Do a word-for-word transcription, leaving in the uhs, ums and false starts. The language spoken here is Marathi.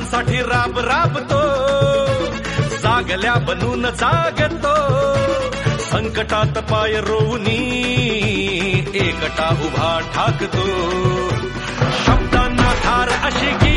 सर्वांसाठी राब राबतो, जागल्या बनून जागतो, संकटात पाय रोवनी एकटा उभा ठाकतो. शब्दांना धार अशी की